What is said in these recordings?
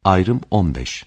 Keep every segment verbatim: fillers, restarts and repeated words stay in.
Ayrım on beş.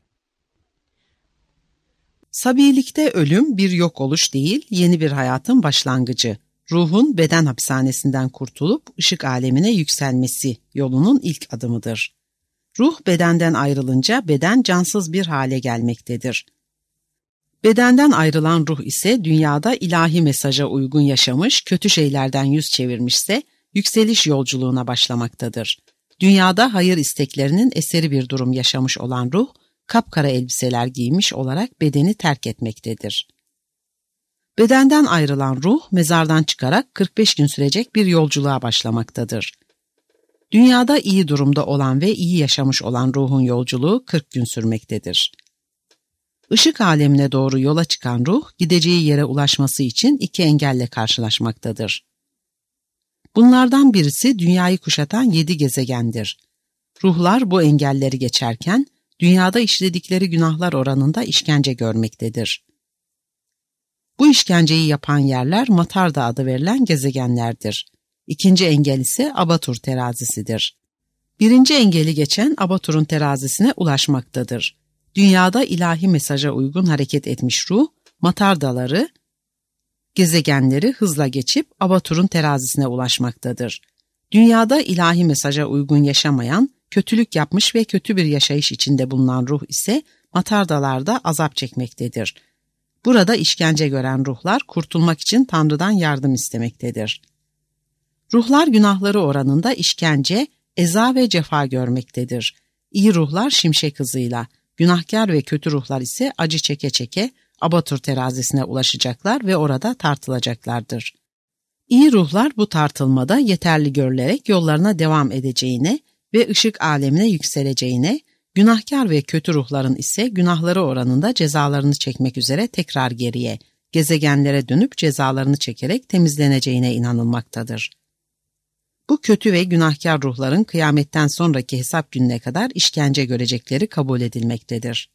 Sabilikte ölüm bir yok oluş değil, yeni bir hayatın başlangıcı. Ruhun beden hapishanesinden kurtulup ışık alemine yükselmesi yolunun ilk adımıdır. Ruh bedenden ayrılınca beden cansız bir hale gelmektedir. Bedenden ayrılan ruh ise dünyada ilahi mesaja uygun yaşamış, kötü şeylerden yüz çevirmişse yükseliş yolculuğuna başlamaktadır. Dünyada hayır isteklerinin eseri bir durum yaşamış olan ruh, kapkara elbiseler giymiş olarak bedeni terk etmektedir. Bedenden ayrılan ruh, mezardan çıkarak kırk beş gün sürecek bir yolculuğa başlamaktadır. Dünyada iyi durumda olan ve iyi yaşamış olan ruhun yolculuğu kırk gün sürmektedir. Işık alemine doğru yola çıkan ruh, gideceği yere ulaşması için iki engelle karşılaşmaktadır. Bunlardan birisi dünyayı kuşatan yedi gezegendir. Ruhlar bu engelleri geçerken, dünyada işledikleri günahlar oranında işkence görmektedir. Bu işkenceyi yapan yerler Matarda adı verilen gezegenlerdir. İkinci engel ise Abatur terazisidir. Birinci engeli geçen Abatur'un terazisine ulaşmaktadır. Dünyada ilahi mesaja uygun hareket etmiş ruh, Matardaları, gezegenleri hızla geçip Abatur'un terazisine ulaşmaktadır. Dünyada ilahi mesaja uygun yaşamayan, kötülük yapmış ve kötü bir yaşayış içinde bulunan ruh ise Matardalarda azap çekmektedir. Burada işkence gören ruhlar kurtulmak için Tanrı'dan yardım istemektedir. Ruhlar günahları oranında işkence, eza ve cefa görmektedir. İyi ruhlar şimşek hızıyla, günahkar ve kötü ruhlar ise acı çeke çeke Abatur terazisine ulaşacaklar ve orada tartılacaklardır. İyi ruhlar bu tartılmada yeterli görülerek yollarına devam edeceğine ve ışık alemine yükseleceğine, günahkar ve kötü ruhların ise günahları oranında cezalarını çekmek üzere tekrar geriye, gezegenlere dönüp cezalarını çekerek temizleneceğine inanılmaktadır. Bu kötü ve günahkar ruhların kıyametten sonraki hesap gününe kadar işkence görecekleri kabul edilmektedir.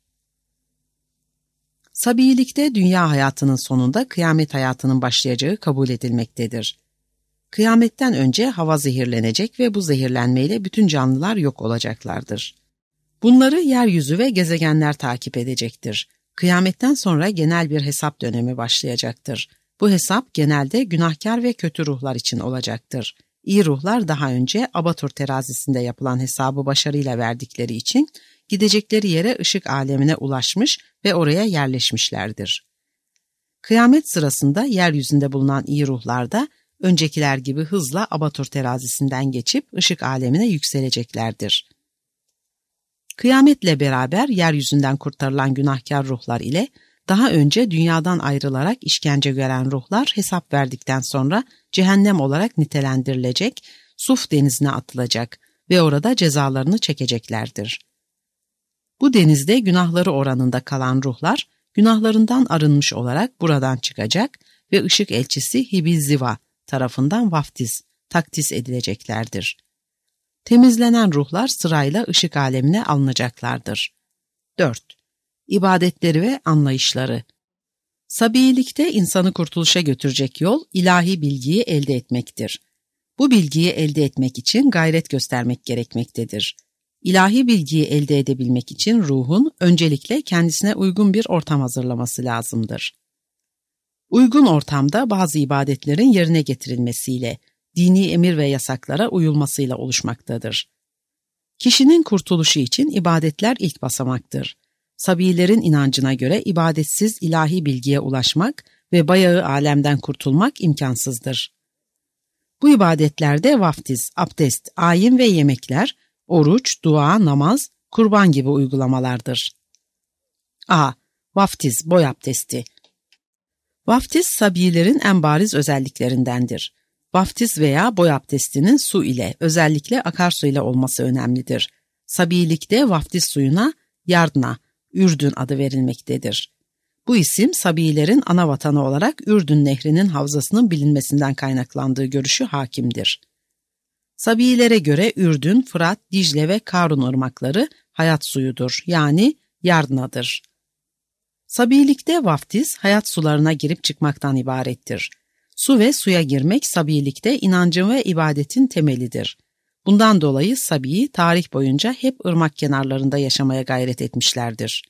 Sabilikte dünya hayatının sonunda kıyamet hayatının başlayacağı kabul edilmektedir. Kıyametten önce hava zehirlenecek ve bu zehirlenmeyle bütün canlılar yok olacaklardır. Bunları yeryüzü ve gezegenler takip edecektir. Kıyametten sonra genel bir hesap dönemi başlayacaktır. Bu hesap genelde günahkar ve kötü ruhlar için olacaktır. İyi ruhlar daha önce Abatur terazisinde yapılan hesabı başarıyla verdikleri için gidecekleri yere ışık alemine ulaşmış ve oraya yerleşmişlerdir. Kıyamet sırasında yeryüzünde bulunan iyi ruhlar da öncekiler gibi hızla Abatur terazisinden geçip ışık alemine yükseleceklerdir. Kıyametle beraber yeryüzünden kurtarılan günahkar ruhlar ile daha önce dünyadan ayrılarak işkence gören ruhlar hesap verdikten sonra cehennem olarak nitelendirilecek, Suf denizine atılacak ve orada cezalarını çekeceklerdir. Bu denizde günahları oranında kalan ruhlar, günahlarından arınmış olarak buradan çıkacak ve ışık elçisi Hibil-Ziva tarafından vaftiz, takdis edileceklerdir. Temizlenen ruhlar sırayla ışık alemine alınacaklardır. dört. İbadetleri ve anlayışları. Sabilikte insanı kurtuluşa götürecek yol, ilahi bilgiyi elde etmektir. Bu bilgiyi elde etmek için gayret göstermek gerekmektedir. İlahi bilgiyi elde edebilmek için ruhun öncelikle kendisine uygun bir ortam hazırlaması lazımdır. Uygun ortamda bazı ibadetlerin yerine getirilmesiyle, dini emir ve yasaklara uyulmasıyla oluşmaktadır. Kişinin kurtuluşu için ibadetler ilk basamaktır. Sabilerin inancına göre ibadetsiz ilahi bilgiye ulaşmak ve bayağı alemden kurtulmak imkansızdır. Bu ibadetlerde vaftiz, abdest, ayin ve yemekler, oruç, dua, namaz, kurban gibi uygulamalardır. A. Vaftiz, boy abdesti. Vaftiz, sabilerin en bariz özelliklerindendir. Vaftiz veya boy abdestinin su ile, özellikle akarsu ile olması önemlidir. Sabilikte vaftiz suyuna Yardna, Ürdün adı verilmektedir. Bu isim Sabilerin ana vatanı olarak Ürdün Nehri'nin havzasının bilinmesinden kaynaklandığı görüşü hakimdir. Sabilere göre Ürdün, Fırat, Dicle ve Karun ırmakları hayat suyudur, yani Yardna'dır. Sabilikte vaftiz hayat sularına girip çıkmaktan ibarettir. Su ve suya girmek sabilikte inancın ve ibadetin temelidir. Bundan dolayı Sabi'yi tarih boyunca hep ırmak kenarlarında yaşamaya gayret etmişlerdir.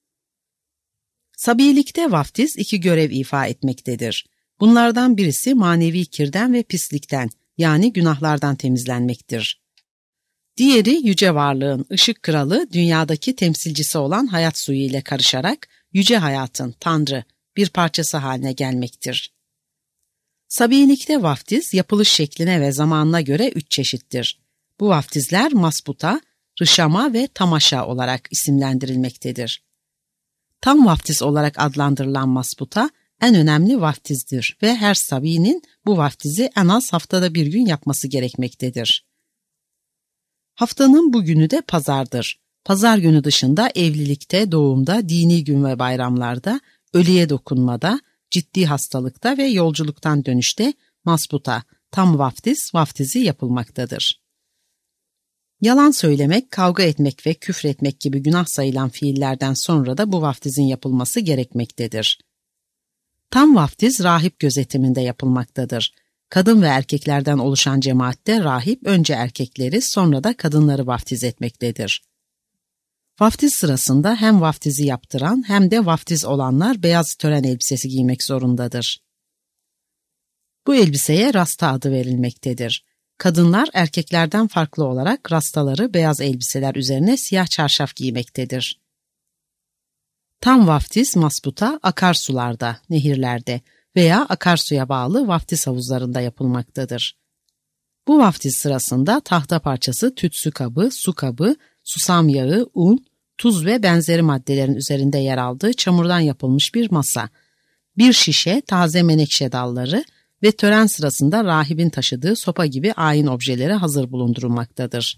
Sabiilikte vaftiz iki görev ifa etmektedir. Bunlardan birisi manevi kirden ve pislikten, yani günahlardan temizlenmektir. Diğeri yüce varlığın, ışık kralı, dünyadaki temsilcisi olan hayat suyu ile karışarak yüce hayatın, Tanrı, bir parçası haline gelmektir. Sabiilikte vaftiz yapılış şekline ve zamanına göre üç çeşittir. Bu vaftizler masbuta, rışama ve tamaşa olarak isimlendirilmektedir. Tam vaftiz olarak adlandırılan masbuta en önemli vaftizdir ve her sabinin bu vaftizi en az haftada bir gün yapması gerekmektedir. Haftanın bu günü de pazardır. Pazar günü dışında evlilikte, doğumda, dini gün ve bayramlarda, ölüye dokunmada, ciddi hastalıkta ve yolculuktan dönüşte masbuta, tam vaftiz, vaftizi yapılmaktadır. Yalan söylemek, kavga etmek ve küfretmek gibi günah sayılan fiillerden sonra da bu vaftizin yapılması gerekmektedir. Tam vaftiz rahip gözetiminde yapılmaktadır. Kadın ve erkeklerden oluşan cemaatte rahip önce erkekleri sonra da kadınları vaftiz etmektedir. Vaftiz sırasında hem vaftizi yaptıran hem de vaftiz olanlar beyaz tören elbisesi giymek zorundadır. Bu elbiseye rasta adı verilmektedir. Kadınlar erkeklerden farklı olarak rastaları beyaz elbiseler üzerine siyah çarşaf giymektedir. Tam vaftiz masbuta akarsularda, nehirlerde veya akarsuya bağlı vaftiz havuzlarında yapılmaktadır. Bu vaftiz sırasında tahta parçası, tütsü kabı, su kabı, susam yağı, un, tuz ve benzeri maddelerin üzerinde yer aldığı çamurdan yapılmış bir masa, bir şişe taze menekşe dalları ve tören sırasında rahibin taşıdığı sopa gibi ayin objeleri hazır bulundurulmaktadır.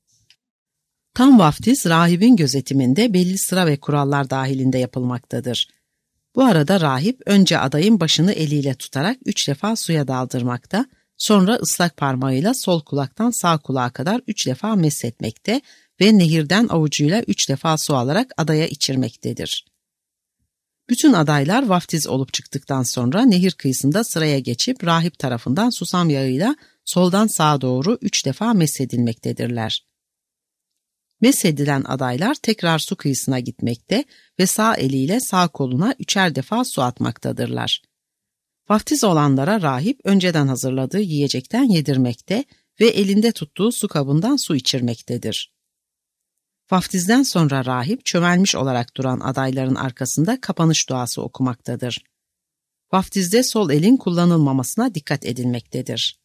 Tam vaftiz rahibin gözetiminde belli sıra ve kurallar dahilinde yapılmaktadır. Bu arada rahip önce adayın başını eliyle tutarak üç defa suya daldırmakta, sonra ıslak parmağıyla sol kulaktan sağ kulağa kadar üç defa meshetmekte ve nehirden avucuyla üç defa su alarak adaya içirmektedir. Bütün adaylar vaftiz olup çıktıktan sonra nehir kıyısında sıraya geçip rahip tarafından susam yağıyla soldan sağa doğru üç defa meshedilmektedirler. Meshedilen adaylar tekrar su kıyısına gitmekte ve sağ eliyle sağ koluna üçer defa su atmaktadırlar. Vaftiz olanlara rahip önceden hazırladığı yiyecekten yedirmekte ve elinde tuttuğu su kabından su içirmektedir. Vaftizden sonra rahip çömelmiş olarak duran adayların arkasında kapanış duası okumaktadır. Vaftizde sol elin kullanılmamasına dikkat edilmektedir.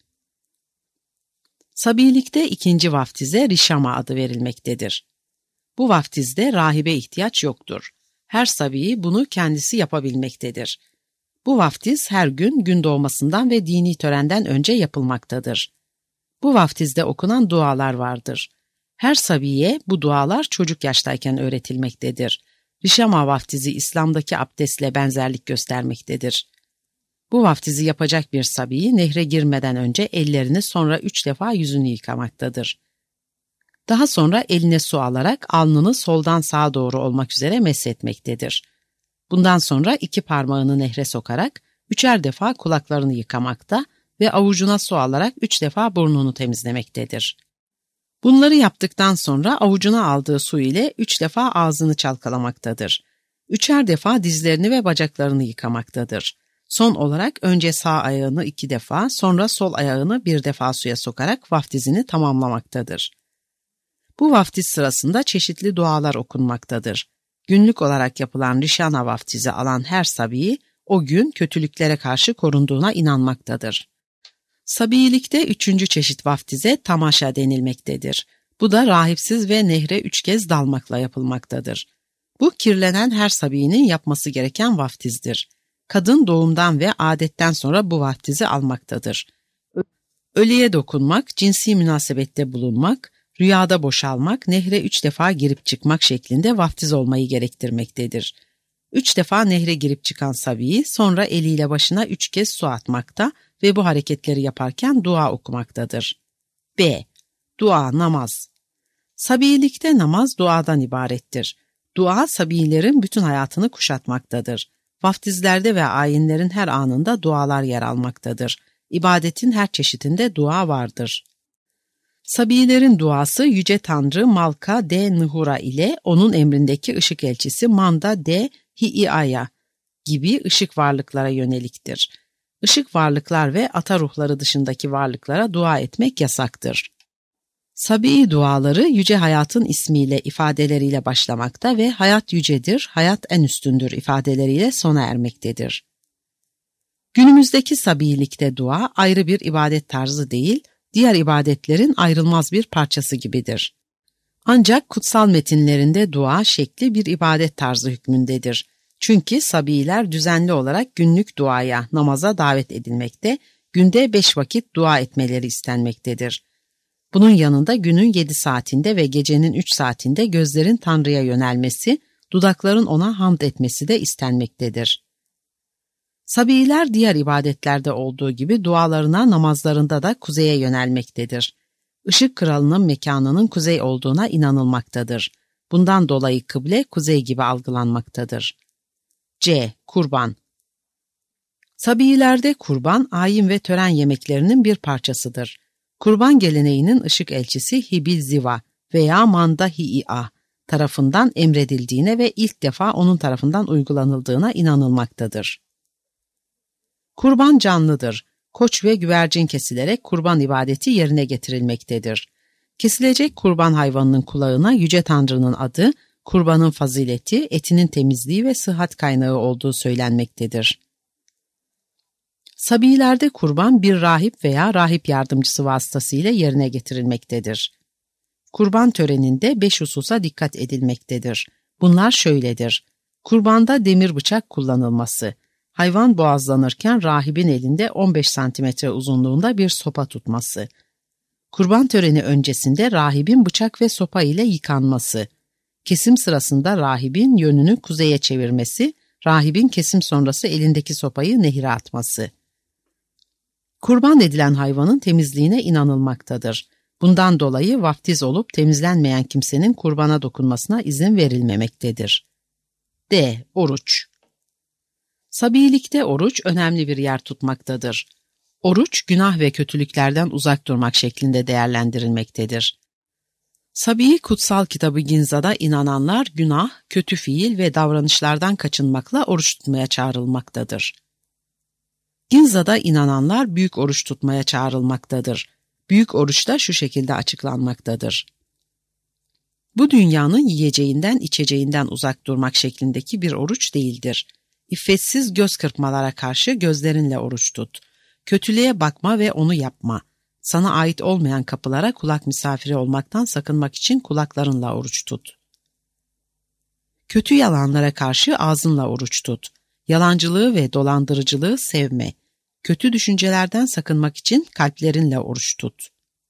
Sabiilikte ikinci vaftize rişama adı verilmektedir. Bu vaftizde rahibe ihtiyaç yoktur. Her sabiyi bunu kendisi yapabilmektedir. Bu vaftiz her gün gün doğmasından ve dini törenden önce yapılmaktadır. Bu vaftizde okunan dualar vardır. Her sabiye bu dualar çocuk yaştayken öğretilmektedir. Rişama vaftizi İslam'daki abdestle benzerlik göstermektedir. Bu vaftizi yapacak bir sabiyi nehre girmeden önce ellerini sonra üç defa yüzünü yıkamaktadır. Daha sonra eline su alarak alnını soldan sağa doğru olmak üzere meshetmektedir. Bundan sonra iki parmağını nehre sokarak üçer defa kulaklarını yıkamakta ve avucuna su alarak üç defa burnunu temizlemektedir. Bunları yaptıktan sonra avucuna aldığı su ile üç defa ağzını çalkalamaktadır. Üçer defa dizlerini ve bacaklarını yıkamaktadır. Son olarak önce sağ ayağını iki defa, sonra sol ayağını bir defa suya sokarak vaftizini tamamlamaktadır. Bu vaftiz sırasında çeşitli dualar okunmaktadır. Günlük olarak yapılan rişana vaftizi alan her sabiyi o gün kötülüklere karşı korunduğuna inanmaktadır. Sabiilikte üçüncü çeşit vaftize tamaşa denilmektedir. Bu da rahipsiz ve nehre üç kez dalmakla yapılmaktadır. Bu kirlenen her sabiyinin yapması gereken vaftizdir. Kadın doğumdan ve adetten sonra bu vaftizi almaktadır. Ölüye dokunmak, cinsi münasebette bulunmak, rüyada boşalmak, nehre üç defa girip çıkmak şeklinde vaftiz olmayı gerektirmektedir. Üç defa nehre girip çıkan sabiyi sonra eliyle başına üç kez su atmakta ve bu hareketleri yaparken dua okumaktadır. B. Dua, namaz. Sabiilikte namaz duadan ibarettir. Dua sabiilerin bütün hayatını kuşatmaktadır. Vaftizlerde ve ayinlerin her anında dualar yer almaktadır. İbadetin her çeşitinde dua vardır. Sabiilerin duası Yüce Tanrı Malka de Nuhura ile onun emrindeki ışık elçisi Manda de Hiiaya gibi ışık varlıklara yöneliktir. Işık varlıklar ve ata ruhları dışındaki varlıklara dua etmek yasaktır. Sabii duaları yüce hayatın ismiyle ifadeleriyle başlamakta ve hayat yücedir, hayat en üstündür ifadeleriyle sona ermektedir. Günümüzdeki sabiilikte dua ayrı bir ibadet tarzı değil, diğer ibadetlerin ayrılmaz bir parçası gibidir. Ancak kutsal metinlerinde dua şekli bir ibadet tarzı hükmündedir. Çünkü sabiiler düzenli olarak günlük duaya, namaza davet edilmekte, günde beş vakit dua etmeleri istenmektedir. Bunun yanında günün yedi saatinde ve gecenin üç saatinde gözlerin Tanrı'ya yönelmesi, dudakların ona hamd etmesi de istenmektedir. Sabiiler diğer ibadetlerde olduğu gibi dualarına, namazlarında da kuzeye yönelmektedir. Işık kralının mekanının kuzey olduğuna inanılmaktadır. Bundan dolayı kıble kuzey gibi algılanmaktadır. C. Kurban. Sabiilerde kurban, ayin ve tören yemeklerinin bir parçasıdır. Kurban geleneğinin ışık elçisi Hibil Ziva veya Manda Hiia tarafından emredildiğine ve ilk defa onun tarafından uygulanıldığına inanılmaktadır. Kurban canlıdır. Koç ve güvercin kesilerek kurban ibadeti yerine getirilmektedir. Kesilecek kurban hayvanının kulağına Yüce Tanrı'nın adı, kurbanın fazileti, etinin temizliği ve sıhhat kaynağı olduğu söylenmektedir. Sabiilerde kurban bir rahip veya rahip yardımcısı vasıtasıyla yerine getirilmektedir. Kurban töreninde beş hususa dikkat edilmektedir. Bunlar şöyledir. Kurbanda demir bıçak kullanılması, hayvan boğazlanırken rahibin elinde on beş santimetre uzunluğunda bir sopa tutması, kurban töreni öncesinde rahibin bıçak ve sopa ile yıkanması, kesim sırasında rahibin yönünü kuzeye çevirmesi, rahibin kesim sonrası elindeki sopayı nehire atması. Kurban edilen hayvanın temizliğine inanılmaktadır. Bundan dolayı vaftiz olup temizlenmeyen kimsenin kurbana dokunmasına izin verilmemektedir. D. Oruç. Sabiilikte oruç önemli bir yer tutmaktadır. Oruç, günah ve kötülüklerden uzak durmak şeklinde değerlendirilmektedir. Sabii kutsal kitabı Ginza'da inananlar günah, kötü fiil ve davranışlardan kaçınmakla oruç tutmaya çağrılmaktadır. Ginza'da inananlar büyük oruç tutmaya çağrılmaktadır. Büyük oruç da şu şekilde açıklanmaktadır. Bu dünyanın yiyeceğinden, içeceğinden uzak durmak şeklindeki bir oruç değildir. İffetsiz göz kırpmalara karşı gözlerinle oruç tut. Kötülüğe bakma ve onu yapma. Sana ait olmayan kapılara kulak misafiri olmaktan sakınmak için kulaklarınla oruç tut. Kötü yalanlara karşı ağzınla oruç tut. Yalancılığı ve dolandırıcılığı sevme. Kötü düşüncelerden sakınmak için kalplerinle oruç tut.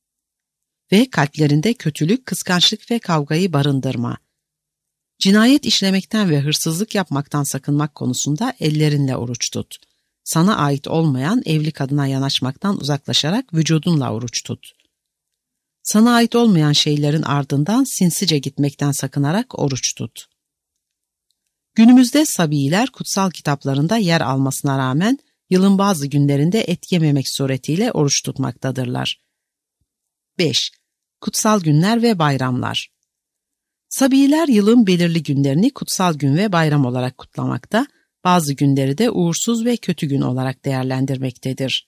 Ve kalplerinde kötülük, kıskançlık ve kavgayı barındırma. Cinayet işlemekten ve hırsızlık yapmaktan sakınmak konusunda ellerinle oruç tut. Sana ait olmayan evli kadına yanaşmaktan uzaklaşarak vücudunla oruç tut. Sana ait olmayan şeylerin ardından sinsice gitmekten sakınarak oruç tut. Günümüzde Sabiiler kutsal kitaplarında yer almasına rağmen yılın bazı günlerinde et yememek suretiyle oruç tutmaktadırlar. beş. Kutsal günler ve bayramlar. Sabiiler yılın belirli günlerini kutsal gün ve bayram olarak kutlamakta, bazı günleri de uğursuz ve kötü gün olarak değerlendirmektedir.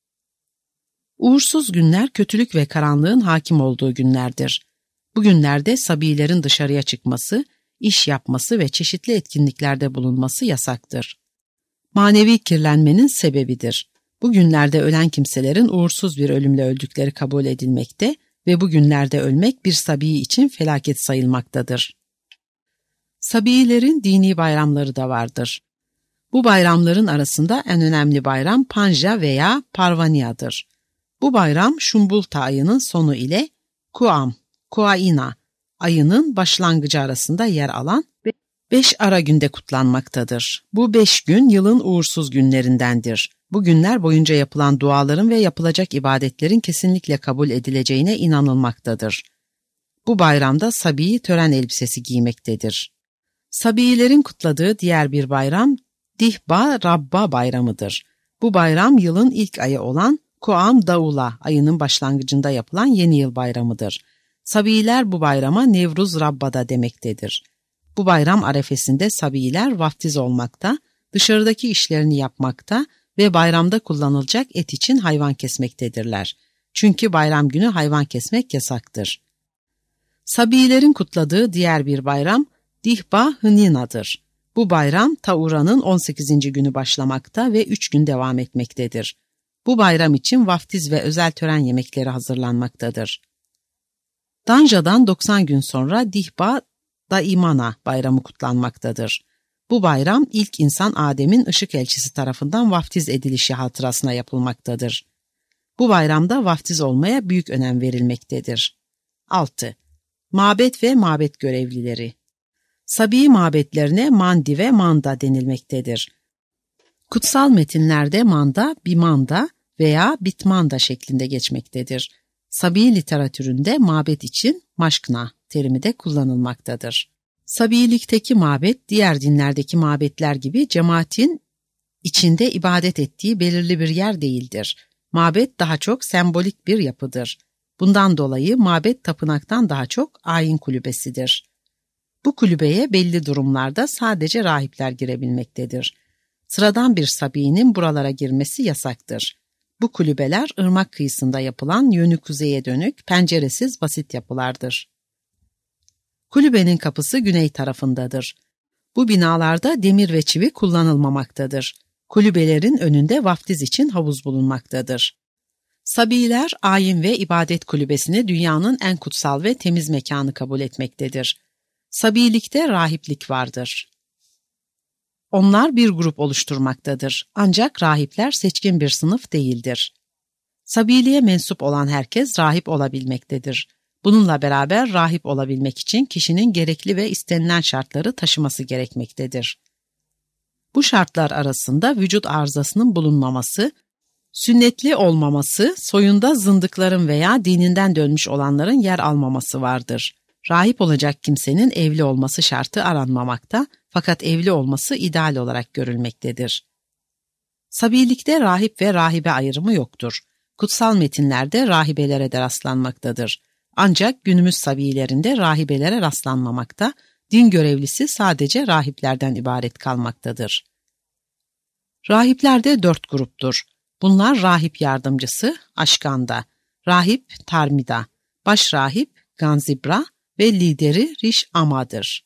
Uğursuz günler kötülük ve karanlığın hakim olduğu günlerdir. Bu günlerde Sabiilerin dışarıya çıkması, iş yapması ve çeşitli etkinliklerde bulunması yasaktır. Manevi kirlenmenin sebebidir. Bu günlerde ölen kimselerin uğursuz bir ölümle öldükleri kabul edilmekte ve bu günlerde ölmek bir Sabii için felaket sayılmaktadır. Sabiilerin dini bayramları da vardır. Bu bayramların arasında en önemli bayram Panja veya Parvania'dır. Bu bayram Şumbulta ayının sonu ile Kuam, Kuaina ayının başlangıcı arasında yer alan beş ara günde kutlanmaktadır. Bu beş gün yılın uğursuz günlerindendir. Bu günler boyunca yapılan duaların ve yapılacak ibadetlerin kesinlikle kabul edileceğine inanılmaktadır. Bu bayramda Sabii tören elbisesi giymektedir. Sabiilerin kutladığı diğer bir bayram Dihba Rabba bayramıdır. Bu bayram yılın ilk ayı olan Kuam Daula ayının başlangıcında yapılan yeni yıl bayramıdır. Sabiiler bu bayrama Nevruz Rabbada demektedir. Bu bayram arefesinde Sabiiler vaftiz olmakta, dışarıdaki işlerini yapmakta ve bayramda kullanılacak et için hayvan kesmektedirler. Çünkü bayram günü hayvan kesmek yasaktır. Sabiilerin kutladığı diğer bir bayram Dihba Hınina'dır. Bu bayram Taura'nın on sekizinci günü başlamakta ve üç gün devam etmektedir. Bu bayram için vaftiz ve özel tören yemekleri hazırlanmaktadır. Danja'dan doksan gün sonra Dihba Daimana bayramı kutlanmaktadır. Bu bayram ilk insan Adem'in ışık elçisi tarafından vaftiz edilişi hatırasına yapılmaktadır. Bu bayramda vaftiz olmaya büyük önem verilmektedir. altı. Mabet ve mabet görevlileri. Sabi mabetlerine mandi ve manda denilmektedir. Kutsal metinlerde manda, bimanda veya bitmanda şeklinde geçmektedir. Sabi literatüründe mabet için maşkna terimi de kullanılmaktadır. Sabilikteki mabet diğer dinlerdeki mabetler gibi cemaatin içinde ibadet ettiği belirli bir yer değildir. Mabet daha çok sembolik bir yapıdır. Bundan dolayı mabet tapınaktan daha çok ayin kulübesidir. Bu kulübeye belli durumlarda sadece rahipler girebilmektedir. Sıradan bir sabinin buralara girmesi yasaktır. Bu kulübeler ırmak kıyısında yapılan yönü kuzeye dönük penceresiz basit yapılardır. Kulübenin kapısı güney tarafındadır. Bu binalarda demir ve çivi kullanılmamaktadır. Kulübelerin önünde vaftiz için havuz bulunmaktadır. Sabiler ayin ve ibadet kulübesini dünyanın en kutsal ve temiz mekanı kabul etmektedir. Sabilikte rahiplik vardır. Onlar bir grup oluşturmaktadır. Ancak rahipler seçkin bir sınıf değildir. Sabiliğe mensup olan herkes rahip olabilmektedir. Bununla beraber rahip olabilmek için kişinin gerekli ve istenilen şartları taşıması gerekmektedir. Bu şartlar arasında vücut arızasının bulunmaması, sünnetli olmaması, soyunda zındıkların veya dininden dönmüş olanların yer almaması vardır. Rahip olacak kimsenin evli olması şartı aranmamakta, fakat evli olması ideal olarak görülmektedir. Sabilikte rahip ve rahibe ayrımı yoktur. Kutsal metinlerde rahibelere de rastlanmaktadır. Ancak günümüz sabilerinde rahibelere rastlanmamakta, din görevlisi sadece rahiplerden ibaret kalmaktadır. Rahipler de dört gruptur. Bunlar rahip yardımcısı Aşkanda, rahip Tarmida, baş rahip Ganzibra ve lideri Riş Ama'dır.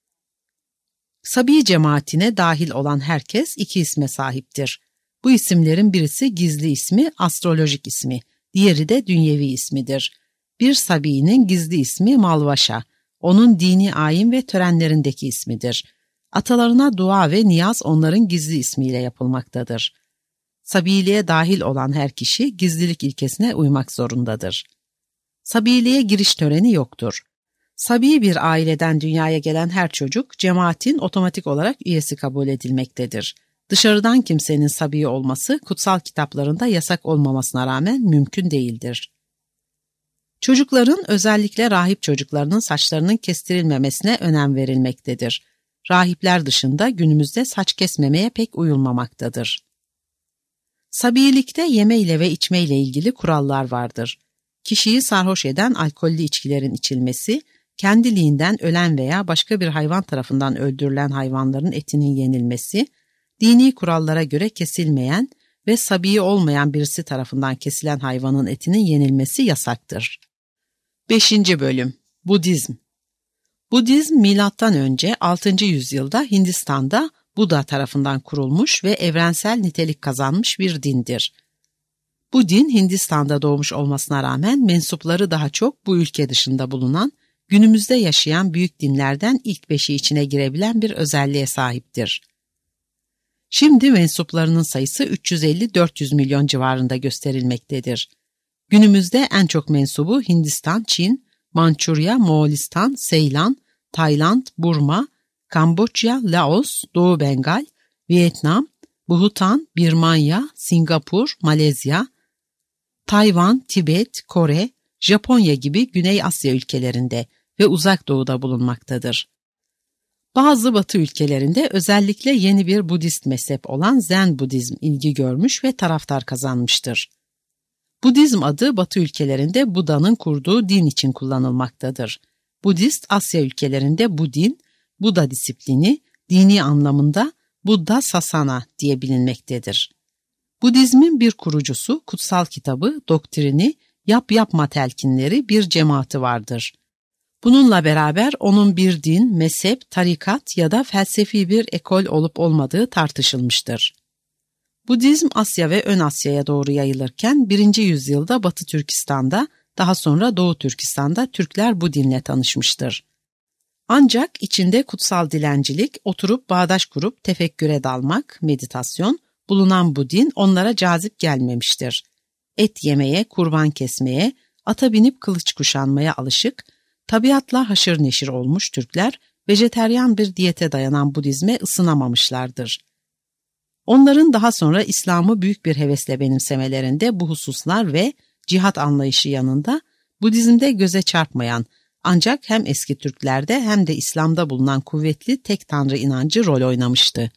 Sabi cemaatine dahil olan herkes iki isme sahiptir. Bu isimlerin birisi gizli ismi, astrolojik ismi, diğeri de dünyevi ismidir. Bir Sabi'nin gizli ismi Malvaşa, onun dini ayin ve törenlerindeki ismidir. Atalarına dua ve niyaz onların gizli ismiyle yapılmaktadır. Sabiliğe dahil olan her kişi gizlilik ilkesine uymak zorundadır. Sabiliğe giriş töreni yoktur. Sabi bir aileden dünyaya gelen her çocuk cemaatin otomatik olarak üyesi kabul edilmektedir. Dışarıdan kimsenin sabi olması kutsal kitaplarında yasak olmamasına rağmen mümkün değildir. Çocukların, özellikle rahip çocuklarının saçlarının kestirilmemesine önem verilmektedir. Rahipler dışında günümüzde saç kesmemeye pek uyulmamaktadır. Sabilikte yemeyle ve içmeyle ilgili kurallar vardır. Kişiyi sarhoş eden alkollü içkilerin içilmesi, kendiliğinden ölen veya başka bir hayvan tarafından öldürülen hayvanların etinin yenilmesi, dini kurallara göre kesilmeyen ve sabi olmayan birisi tarafından kesilen hayvanın etinin yenilmesi yasaktır. beşinci Bölüm Budizm. Budizm milattan önce altıncı yüzyılda Hindistan'da Buda tarafından kurulmuş ve evrensel nitelik kazanmış bir dindir. Bu din Hindistan'da doğmuş olmasına rağmen mensupları daha çok bu ülke dışında bulunan, günümüzde yaşayan büyük dinlerden ilk beşi içine girebilen bir özelliğe sahiptir. Şimdi mensuplarının sayısı üç yüz elli dört yüz milyon civarında gösterilmektedir. Günümüzde en çok mensubu Hindistan, Çin, Mançurya, Moğolistan, Seylan, Tayland, Burma, Kamboçya, Laos, Doğu Bengal, Vietnam, Bhutan, Birmanya, Singapur, Malezya, Tayvan, Tibet, Kore, Japonya gibi Güney Asya ülkelerinde ve Uzak Doğu'da bulunmaktadır. Bazı Batı ülkelerinde özellikle yeni bir Budist mezhep olan Zen Budizm ilgi görmüş ve taraftar kazanmıştır. Budizm adı Batı ülkelerinde Buda'nın kurduğu din için kullanılmaktadır. Budist Asya ülkelerinde bu din, Buda disiplini, dini anlamında Buddha Sasana diye bilinmektedir. Budizmin bir kurucusu, kutsal kitabı, doktrini, yap yapma telkinleri bir cemaati vardır. Bununla beraber onun bir din, mezhep, tarikat ya da felsefi bir ekol olup olmadığı tartışılmıştır. Budizm Asya ve Ön Asya'ya doğru yayılırken birinci yüzyılda Batı Türkistan'da, daha sonra Doğu Türkistan'da Türkler bu dinle tanışmıştır. Ancak içinde kutsal dilencilik, oturup bağdaş kurup tefekküre dalmak, meditasyon, bulunan bu din onlara cazip gelmemiştir. Et yemeye, kurban kesmeye, ata binip kılıç kuşanmaya alışık, tabiatla haşır neşir olmuş Türkler, vejeteryan bir diyete dayanan Budizme ısınamamışlardır. Onların daha sonra İslam'ı büyük bir hevesle benimsemelerinde bu hususlar ve cihat anlayışı yanında Budizm'de göze çarpmayan, ancak hem eski Türklerde hem de İslam'da bulunan kuvvetli tek tanrı inancı rol oynamıştı.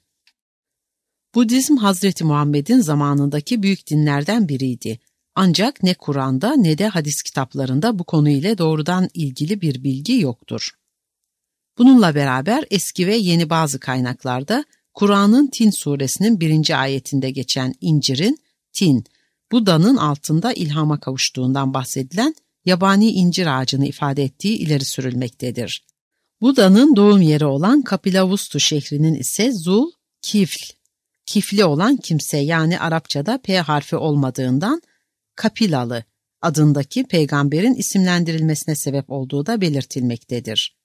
Budizm Hazreti Muhammed'in zamanındaki büyük dinlerden biriydi. Ancak ne Kur'an'da ne de hadis kitaplarında bu konuyla doğrudan ilgili bir bilgi yoktur. Bununla beraber eski ve yeni bazı kaynaklarda Kur'an'ın Tin suresinin birinci ayetinde geçen incirin tin, Buda'nın altında ilhama kavuştuğundan bahsedilen yabani incir ağacını ifade ettiği ileri sürülmektedir. Buda'nın doğum yeri olan Kapilavustu şehrinin ise Zul Kifl, kifli olan kimse yani Arapçada P harfi olmadığından Kapilalı adındaki peygamberin isimlendirilmesine sebep olduğu da belirtilmektedir.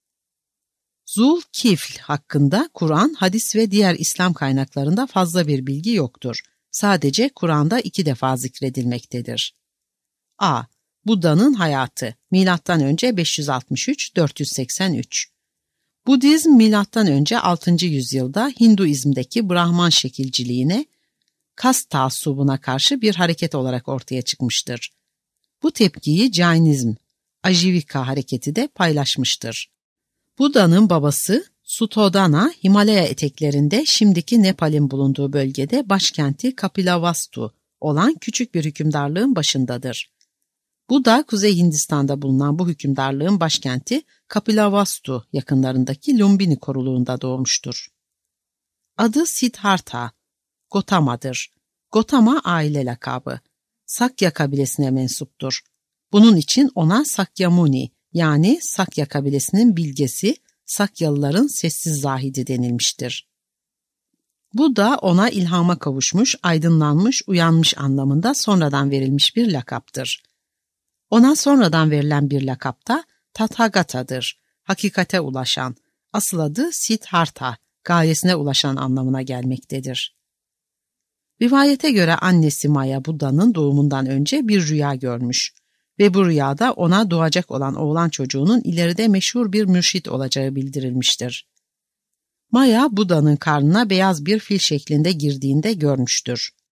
Zul Kifl hakkında Kur'an, hadis ve diğer İslam kaynaklarında fazla bir bilgi yoktur. Sadece Kur'an'da iki defa zikredilmektedir. A. Buda'nın hayatı milattan önce beş yüz altmış üç dört yüz seksen üç. Budizm milattan önce altıncı yüzyılda Hinduizm'deki Brahman şekilciliğine, kast taassubuna karşı bir hareket olarak ortaya çıkmıştır. Bu tepkiyi Jainizm, Ajivika hareketi de paylaşmıştır. Buda'nın babası Suttodana, Himalaya eteklerinde şimdiki Nepal'in bulunduğu bölgede başkenti Kapilavastu olan küçük bir hükümdarlığın başındadır. Buda, Kuzey Hindistan'da bulunan bu hükümdarlığın başkenti Kapilavastu yakınlarındaki Lumbini koruluğunda doğmuştur. Adı Siddhartha, Gotama'dır. Gotama aile lakabı. Sakya kabilesine mensuptur. Bunun için ona Sakyamuni yani Sakya kabilesinin bilgesi, Sakyalıların sessiz zahidi denilmiştir. Bu da ona ilhama kavuşmuş, aydınlanmış, uyanmış anlamında sonradan verilmiş bir lakaptır. Ona sonradan verilen bir lakap da Tathagata'dır, hakikate ulaşan, asıl adı Siddhartha, gayesine ulaşan anlamına gelmektedir. Rivayete göre annesi Maya Buda'nın doğumundan önce bir rüya görmüş ve bu rüyada ona doğacak olan oğlan çocuğunun ileride meşhur bir mürşit olacağı bildirilmiştir. Maya Buda'nın karnına beyaz bir fil şeklinde girdiğinde görmüştür.